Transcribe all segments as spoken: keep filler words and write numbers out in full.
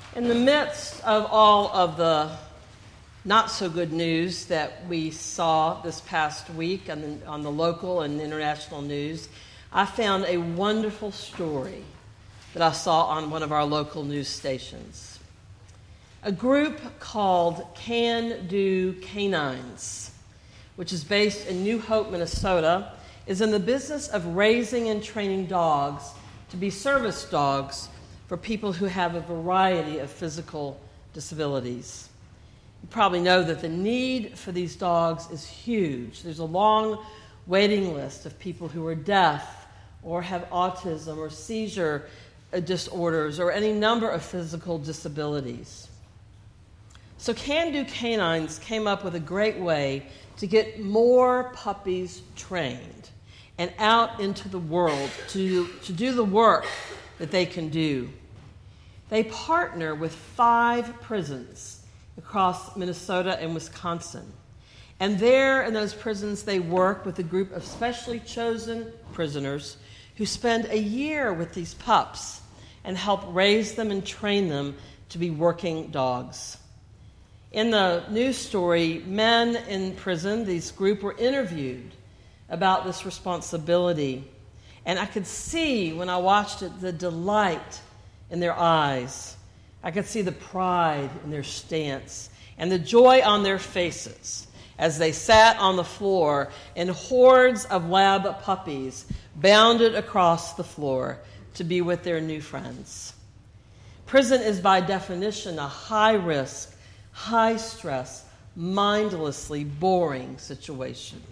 In the midst of all of the not-so-good news that we saw this past week on the, on the local and international news, I found a wonderful story that I saw on one of our local news stations. A group called Can Do Canines, which is based in New Hope, Minnesota, is in the business of raising and training dogs to be service dogs for people who have a variety of physical disabilities. You probably know that the need for these dogs is huge. There's a long waiting list of people who are deaf or have autism or seizure disorders or any number of physical disabilities. So Can Do Canines came up with a great way to get more puppies trained and out into the world to, to do the work that they can do. They partner with five prisons across Minnesota and Wisconsin. And there in those prisons, they work with a group of specially chosen prisoners who spend a year with these pups and help raise them and train them to be working dogs. In the news story, men in prison, this group, were interviewed about this responsibility. And I could see, when I watched it, the delight in their eyes. I could see the pride in their stance and the joy on their faces as they sat on the floor and hordes of lab puppies bounded across the floor to be with their new friends. Prison is by definition a high-risk, high-stress, mindlessly boring situation.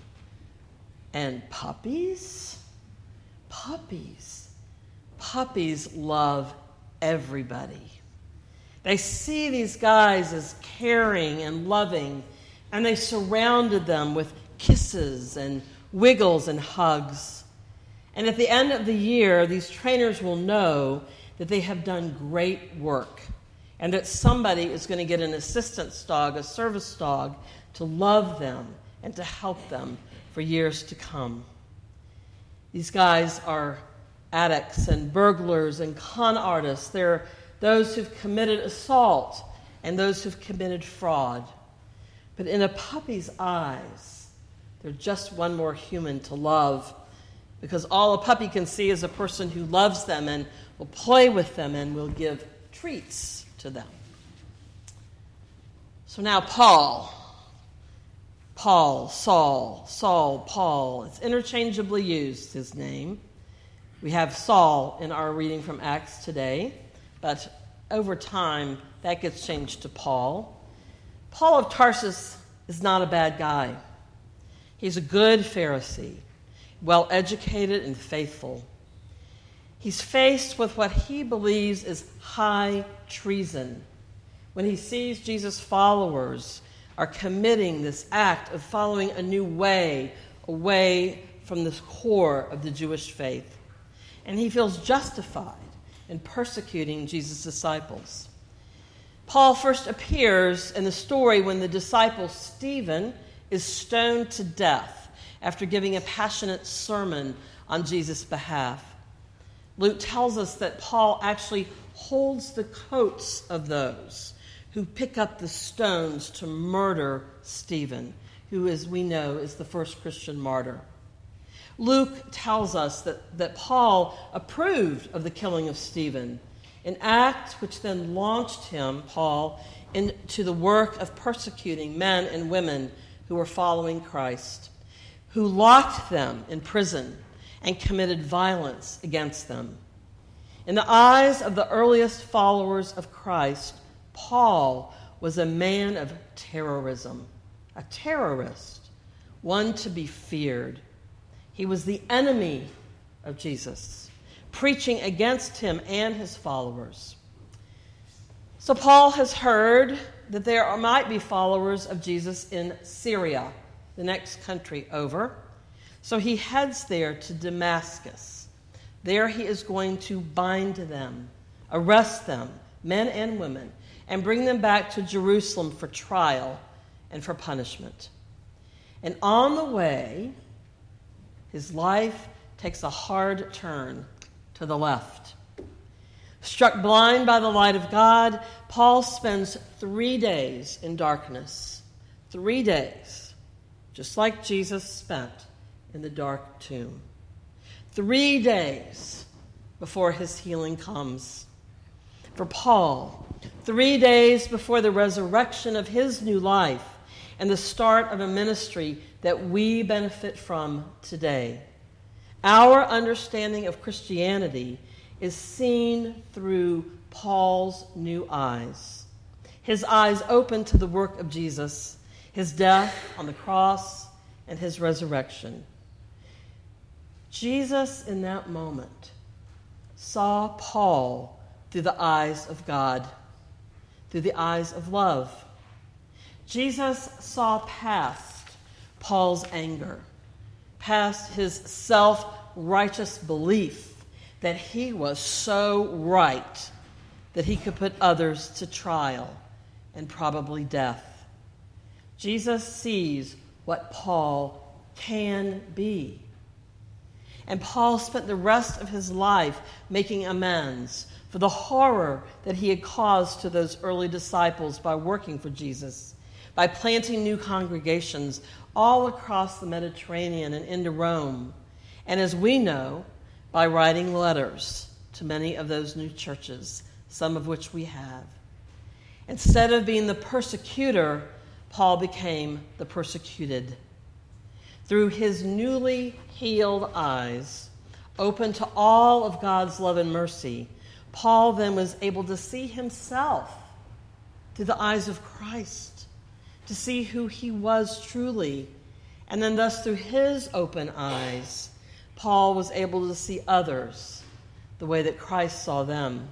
And puppies? Puppies. Puppies love everybody. They see these guys as caring and loving, and they surrounded them with kisses and wiggles and hugs. And at the end of the year, these trainers will know that they have done great work and that somebody is going to get an assistance dog, a service dog, to love them and to help them for years to come. These guys are addicts and burglars and con artists. They're those who've committed assault and those who've committed fraud. But in a puppy's eyes, they're just one more human to love, because all a puppy can see is a person who loves them and will play with them and will give treats to them. So now Paul, Paul, Saul, Saul, Paul, it's interchangeably used, his name. We have Saul in our reading from Acts today, but over time that gets changed to Paul. Paul of Tarsus is not a bad guy. He's a good Pharisee, well-educated and faithful. He's faced with what he believes is high treason when he sees Jesus' followers are committing this act of following a new way away from the core of the Jewish faith. And he feels justified in persecuting Jesus' disciples. Paul first appears in the story when the disciple Stephen is stoned to death after giving a passionate sermon on Jesus' behalf. Luke tells us that Paul actually holds the coats of those who pick up the stones to murder Stephen, who, as we know, is the first Christian martyr. Luke tells us that, that Paul approved of the killing of Stephen, an act which then launched him, Paul, into the work of persecuting men and women who were following Christ, who locked them in prison and committed violence against them. In the eyes of the earliest followers of Christ, Paul was a man of terrorism, a terrorist, one to be feared. He was the enemy of Jesus, preaching against him and his followers. So Paul has heard that there might be followers of Jesus in Syria, the next country over. So he heads there to Damascus. There he is going to bind them, arrest them, men and women, and bring them back to Jerusalem for trial and for punishment. And on the way, his life takes a hard turn to the left. Struck blind by the light of God, Paul spends three days in darkness. Three days, just like Jesus spent in the dark tomb. Three days before his healing comes. For Paul, three days before the resurrection of his new life and the start of a ministry that we benefit from today. Our understanding of Christianity is seen through Paul's new eyes. His eyes open to the work of Jesus, his death on the cross, and his resurrection. Jesus, in that moment, saw Paul through the eyes of God, through the eyes of love. Jesus saw past Paul's anger, past his self-righteous belief that he was so right that he could put others to trial and probably death. Jesus sees what Paul can be. And Paul spent the rest of his life making amends for the horror that he had caused to those early disciples by working for Jesus, by planting new congregations all across the Mediterranean and into Rome, and as we know, by writing letters to many of those new churches, some of which we have. Instead of being the persecutor, Paul became the persecuted. Through his newly healed eyes, open to all of God's love and mercy, Paul then was able to see himself through the eyes of Christ, to see who he was truly. And then thus through his open eyes, Paul was able to see others the way that Christ saw them.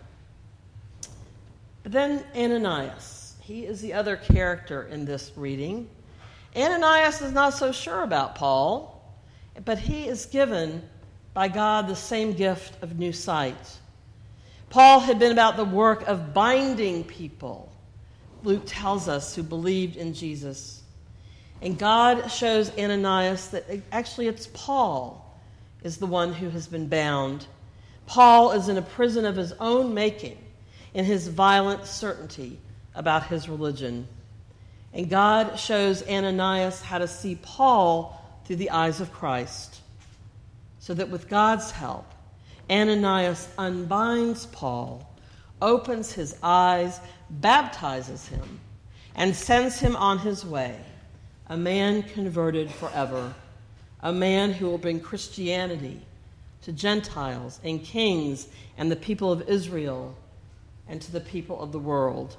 But then Ananias, he is the other character in this reading. Ananias is not so sure about Paul, but he is given by God the same gift of new sight. Paul had been about the work of binding people, Luke tells us, who believed in Jesus. And God shows Ananias that actually it's Paul is the one who has been bound. Paul is in a prison of his own making in his violent certainty about his religion. And God shows Ananias how to see Paul through the eyes of Christ, so that with God's help, Ananias unbinds Paul, opens his eyes, baptizes him, and sends him on his way, a man converted forever, a man who will bring Christianity to Gentiles and kings and the people of Israel and to the people of the world.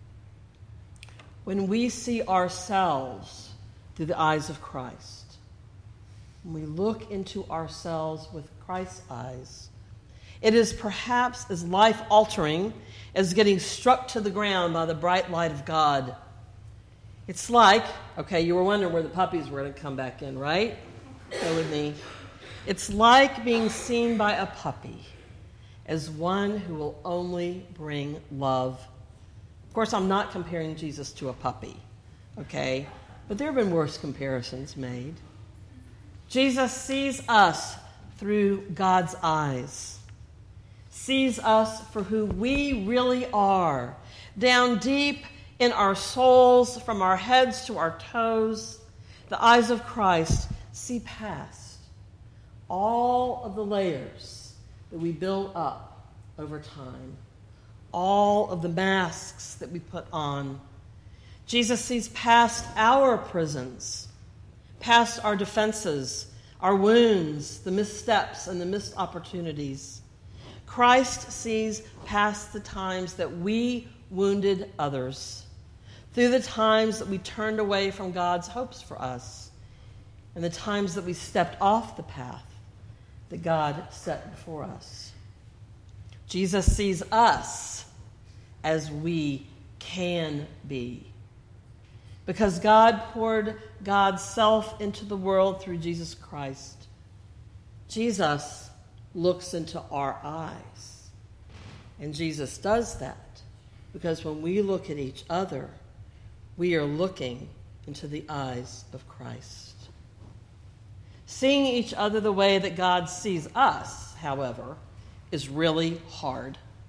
When we see ourselves through the eyes of Christ, when we look into ourselves with Christ's eyes, it is perhaps as life-altering as getting struck to the ground by the bright light of God. It's like, okay, you were wondering where the puppies were going to come back in, right? Go with me. It's like being seen by a puppy as one who will only bring love. Of course, I'm not comparing Jesus to a puppy, okay? But there have been worse comparisons made. Jesus sees us through God's eyes, sees us for who we really are, down deep in our souls, from our heads to our toes. The eyes of Christ see past all of the layers that we build up over time, all of the masks that we put on. Jesus sees past our prisons, past our defenses, our wounds, the missteps and the missed opportunities. Christ sees past the times that we wounded others, through the times that we turned away from God's hopes for us, and the times that we stepped off the path that God set before us. Jesus sees us as we can be, because God poured God's self into the world through Jesus Christ. Jesus looks into our eyes, and Jesus does that because when we look at each other, we are looking into the eyes of Christ. Seeing each other the way that God sees us, however, is really hard.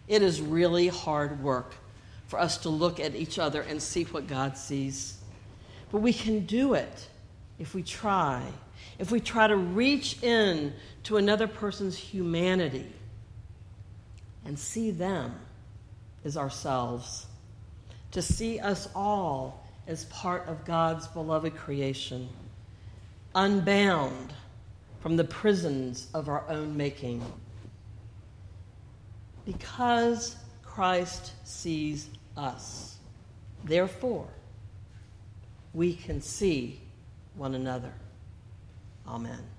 It is really hard work for us to look at each other and see what God sees. But we can do it if we try. If we try to reach in to another person's humanity and see them as ourselves, to see us all as part of God's beloved creation, unbound from the prisons of our own making. Because Christ sees us, therefore, we can see one another. Amen.